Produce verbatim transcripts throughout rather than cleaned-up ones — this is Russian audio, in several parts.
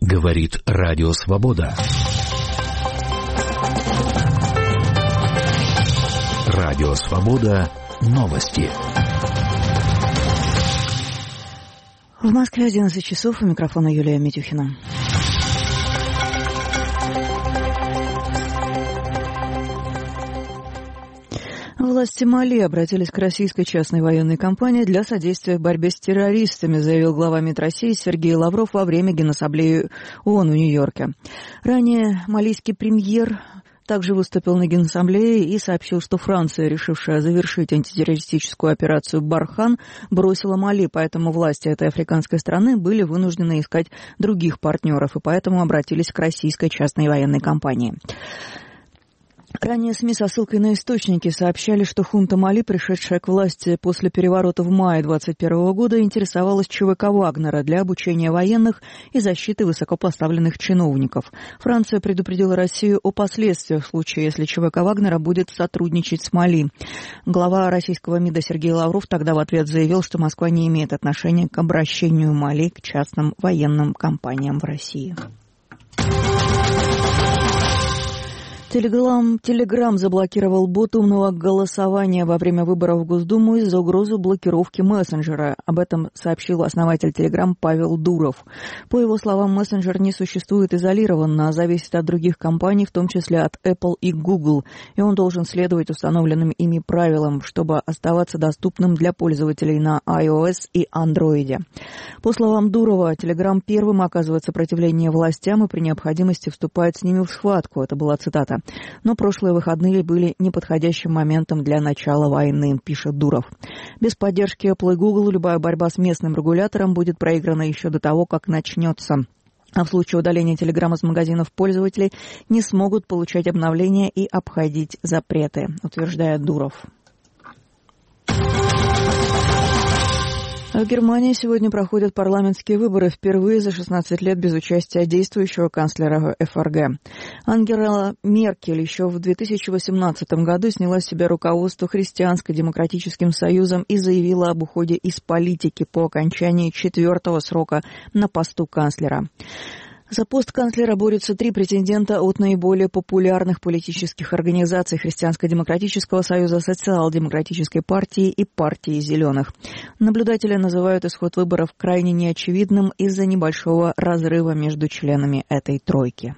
Говорит Радио Свобода. Радио Свобода. Новости. В Москве одиннадцать часов. У микрофона Юлия Митюхина. Власти Мали обратились к российской частной военной компании для содействия в борьбе с террористами, заявил глава МИД России Сергей Лавров во время Генассамблеи ООН в Нью-Йорке. Ранее малийский премьер также выступил на Генассамблее и сообщил, что Франция, решившая завершить антитеррористическую операцию «Бархан», бросила Мали, поэтому власти этой африканской страны были вынуждены искать других партнеров и поэтому обратились к российской частной военной компании. Ранее СМИ со ссылкой на источники сообщали, что хунта Мали, пришедшая к власти после переворота в мае двадцать первого года, интересовалась ЧВК Вагнера для обучения военных и защиты высокопоставленных чиновников. Франция предупредила Россию о последствиях в случае, если ЧВК Вагнера будет сотрудничать с Мали. Глава российского МИДа Сергей Лавров тогда в ответ заявил, что Москва не имеет отношения к обращению Мали к частным военным компаниям в России. Телеграм, Телеграм заблокировал бот умного голосования во время выборов в Госдуму из-за угрозы блокировки мессенджера. Об этом сообщил основатель Телеграм Павел Дуров. По его словам, мессенджер не существует изолированно, а зависит от других компаний, в том числе от Apple и Google, и он должен следовать установленным ими правилам, чтобы оставаться доступным для пользователей на iOS и Android. По словам Дурова, Телеграм первым оказывает сопротивление властям и при необходимости вступает с ними в схватку. Это была цитата. Но прошлые выходные были неподходящим моментом для начала войны, пишет Дуров. Без поддержки Apple и Google любая борьба с местным регулятором будет проиграна еще до того, как начнется. А в случае удаления Telegram из магазинов пользователи не смогут получать обновления и обходить запреты, утверждает Дуров. В Германии сегодня проходят парламентские выборы впервые за шестнадцать лет без участия действующего канцлера эф эр гэ. Ангела Меркель еще в две тысячи восемнадцатом году сняла с себя руководство Христианско-демократическим союзом и заявила об уходе из политики по окончании четвертого срока на посту канцлера. За пост канцлера борются три претендента от наиболее популярных политических организаций Христианско-демократического союза, Социал-демократической партии и партии Зеленых. Наблюдатели называют исход выборов крайне неочевидным из-за небольшого разрыва между членами этой тройки.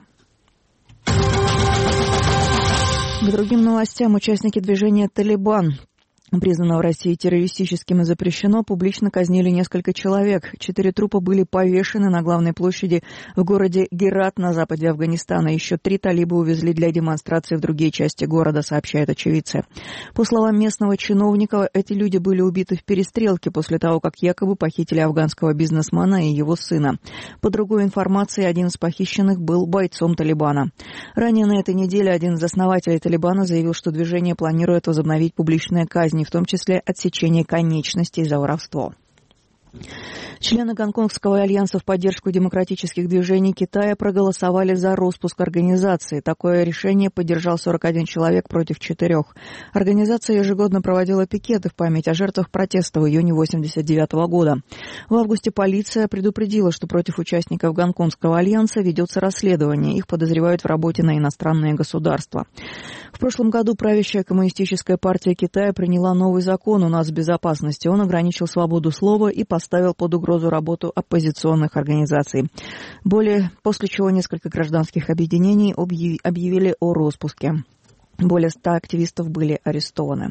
К другим новостям. Участники движения «Талибан», признанного в России террористическим и запрещено, публично казнили несколько человек. Четыре трупа были повешены на главной площади в городе Герат на западе Афганистана. Еще три талибы увезли для демонстрации в другие части города, сообщают очевидцы. По словам местного чиновника, эти люди были убиты в перестрелке после того, как якобы похитили афганского бизнесмена и его сына. По другой информации, один из похищенных был бойцом Талибана. Ранее на этой неделе один из основателей Талибана заявил, что движение планирует возобновить публичные казни, в том числе отсечение конечностей за воровство. Члены Гонконгского альянса в поддержку демократических движений Китая проголосовали за распуск организации. Такое решение поддержал сорок один человек против четырех. Организация ежегодно проводила пикеты в память о жертвах протеста в июне восемьдесят девятого года. В августе полиция предупредила, что против участников Гонконгского альянса ведется расследование. Их подозревают в работе на иностранные государства. В прошлом году правящая коммунистическая партия Китая приняла новый закон о нацбезопасности. Он ограничил свободу слова и поставил под угрозу работу оппозиционных организаций. Более, после чего несколько гражданских объединений объявили о распуске. Более ста активистов были арестованы.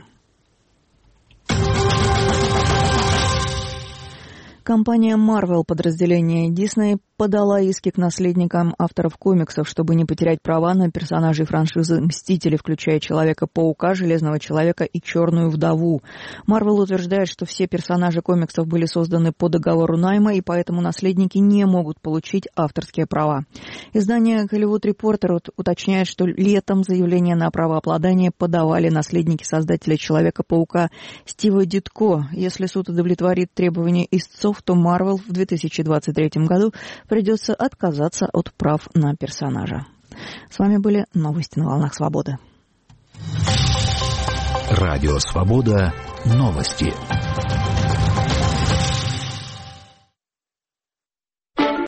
Компания Marvel, подразделение Disney, подала иски к наследникам авторов комиксов, чтобы не потерять права на персонажей франшизы «Мстители», включая Человека-паука, Железного Человека и Черную Вдову. Marvel утверждает, что все персонажи комиксов были созданы по договору найма, и поэтому наследники не могут получить авторские права. Издание Hollywood Reporter уточняет, что летом заявление на правообладание подавали наследники создателя Человека-паука Стива Дитко. Если суд удовлетворит требования истцов, то Marvel в две тысячи двадцать третьем году придется отказаться от прав на персонажа. С вами были новости на волнах свободы. Радио Свобода. Новости.